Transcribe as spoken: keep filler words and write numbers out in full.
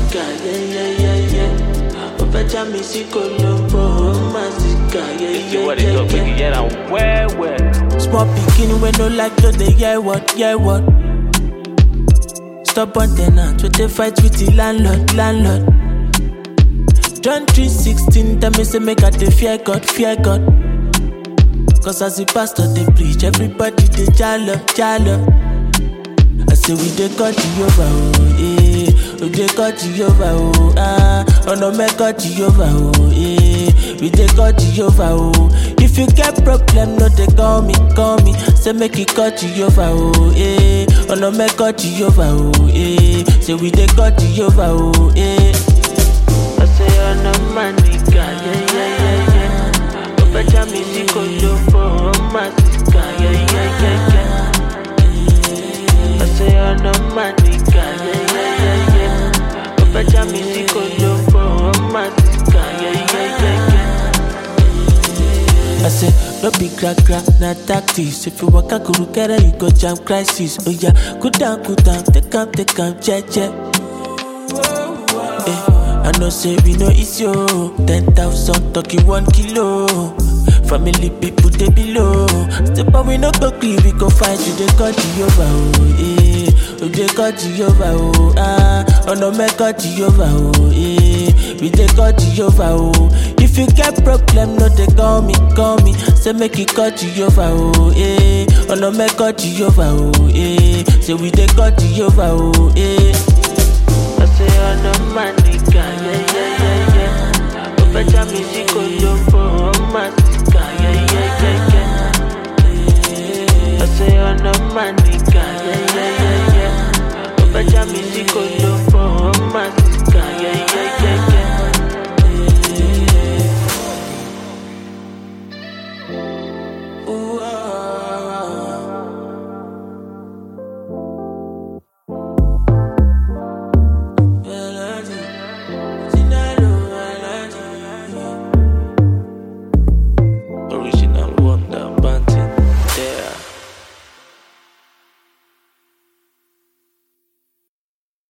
mazica, yeah, yeah, yeah, yeah. Opecha mi si colombo, mazica, yeah, yeah, See what yeah, it up, yeah. nigga, yeah, I'm well, well. Small bikini when no like to the yeah what, yeah what. Stop on tenant, with the fight with the landlord, landlord. John three sixteen, tell me say make I dey fear God, fear God. Cause as the pastor they preach, everybody they jalo, jalo. I say we dey cut Jehovah, oh, eh. We dey cut Jehovah, oh, ah. Oh no, me cut Jehovah, oh, eh. We dey cut Jehovah, oh. If you get problem, no they call me, call me. Say make you cut Jehovah, oh, eh. Oh no, me cut Jehovah, oh, eh. Say we dey cut Jehovah, oh, eh. I say oh no, my nigga, yeah, yeah, yeah, yeah. Opecha mi si colombo, mazica, yeah, yeah, yeah, yeah. I say oh no, my nigga, yeah, yeah, yeah, yeah. Opecha mi si colombo, mazica, yeah, yeah, yeah, yeah. I say no be crack crack, na tactics. If you walk a kuru kere, you go jam crisis. Oh yeah, cool down, cool down, take am, take am, check, check. Eh, I know say we no easy, oh. Ten thousand talking one kilo. Family people they below. Step up we no go clean, we go fight you. They cut Jehovah, oh, eh. Oh, they cut Jehovah, oh, ah. Oh no, me cut Jehovah, oh, eh. We they cut Jehovah, oh. If you get problem, no they call me, call me. Say make you cut Jehovah, oh, eh. Oh no, me cut Jehovah, oh, eh. Say we they cut Jehovah, oh, eh. I say oh no, my nigga, yeah, yeah, yeah, yeah. Opecha mi si colombo, mazica, yeah, yeah, yeah, yeah. I say oh no, my nigga, yeah, yeah, yeah, yeah. Opecha mi si colombo, mazica.